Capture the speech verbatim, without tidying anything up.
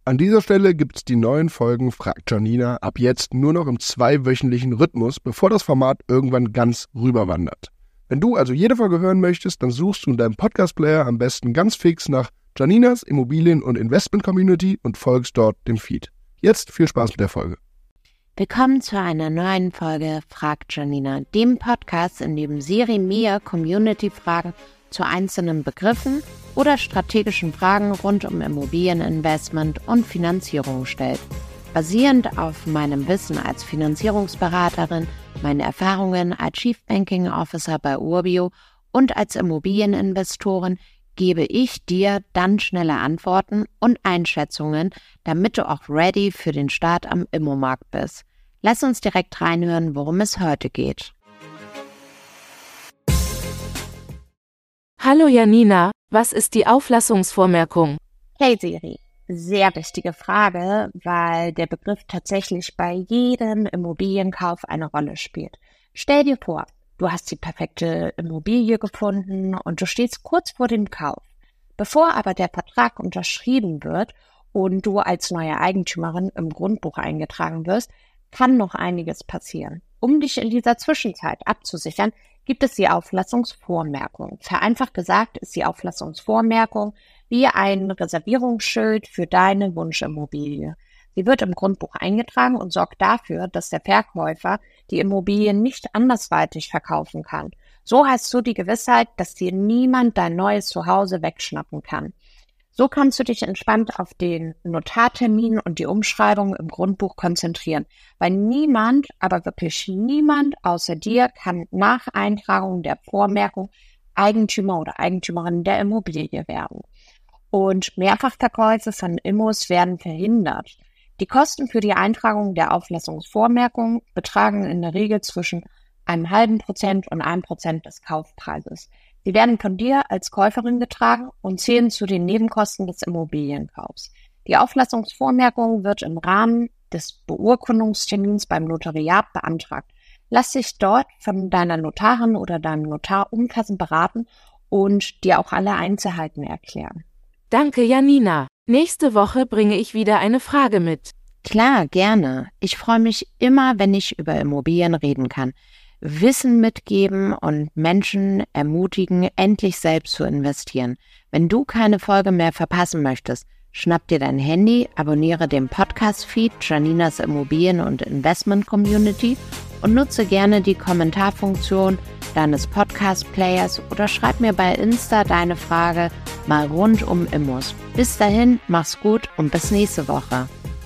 An dieser Stelle gibt's die neuen Folgen Fragt Janina ab jetzt nur noch im zweiwöchentlichen Rhythmus, bevor das Format irgendwann ganz rüberwandert. Wenn du also jede Folge hören möchtest, dann suchst du in deinem Podcast-Player am besten ganz fix nach Janinas Immobilien- und Investment-Community und folgst dort dem Feed. Jetzt viel Spaß mit der Folge. Willkommen zu einer neuen Folge Fragt Janina, dem Podcast, in dem Siri mir Community-Fragen zu einzelnen Begriffen oder strategischen Fragen rund um Immobilieninvestment und Finanzierung stellt. Basierend auf meinem Wissen als Finanzierungsberaterin, meinen Erfahrungen als Chief Banking Officer bei Urbio und als Immobilieninvestorin gebe ich dir dann schnelle Antworten und Einschätzungen, damit du auch ready für den Start am Immomarkt bist. Lass uns direkt reinhören, worum es heute geht. Hallo Janina, was ist die Auflassungsvormerkung? Hey Siri, sehr wichtige Frage, weil der Begriff tatsächlich bei jedem Immobilienkauf eine Rolle spielt. Stell dir vor, du hast die perfekte Immobilie gefunden und du stehst kurz vor dem Kauf. Bevor aber der Vertrag unterschrieben wird und du als neue Eigentümerin im Grundbuch eingetragen wirst, kann noch einiges passieren. Um dich in dieser Zwischenzeit abzusichern, gibt es die Auflassungsvormerkung. Vereinfacht gesagt ist die Auflassungsvormerkung wie ein Reservierungsschild für deine Wunschimmobilie. Sie wird im Grundbuch eingetragen und sorgt dafür, dass der Verkäufer die Immobilie nicht andersweitig verkaufen kann. So hast du die Gewissheit, dass dir niemand dein neues Zuhause wegschnappen kann. So kannst du dich entspannt auf den Notartermin und die Umschreibung im Grundbuch konzentrieren, weil niemand, aber wirklich niemand außer dir kann nach Eintragung der Vormerkung Eigentümer oder Eigentümerin der Immobilie werden. Und Mehrfachverkäufe von Immos werden verhindert. Die Kosten für die Eintragung der Auflassungsvormerkung betragen in der Regel zwischen einem halben Prozent und einem Prozent des Kaufpreises. Sie werden von dir als Käuferin getragen und zählen zu den Nebenkosten des Immobilienkaufs. Die Auflassungsvormerkung wird im Rahmen des Beurkundungstermins beim Notariat beantragt. Lass dich dort von deiner Notarin oder deinem Notar umfassend beraten und dir auch alle Einzelheiten erklären. Danke Janina. Nächste Woche bringe ich wieder eine Frage mit. Klar, gerne. Ich freue mich immer, wenn ich über Immobilien reden kann. Wissen mitgeben und Menschen ermutigen, endlich selbst zu investieren. Wenn du keine Folge mehr verpassen möchtest, schnapp dir dein Handy, abonniere den Podcast-Feed Janinas Immobilien- und Investment-Community und nutze gerne die Kommentarfunktion deines Podcast-Players oder schreib mir bei Insta deine Frage mal rund um Immos. Bis dahin, mach's gut und bis nächste Woche.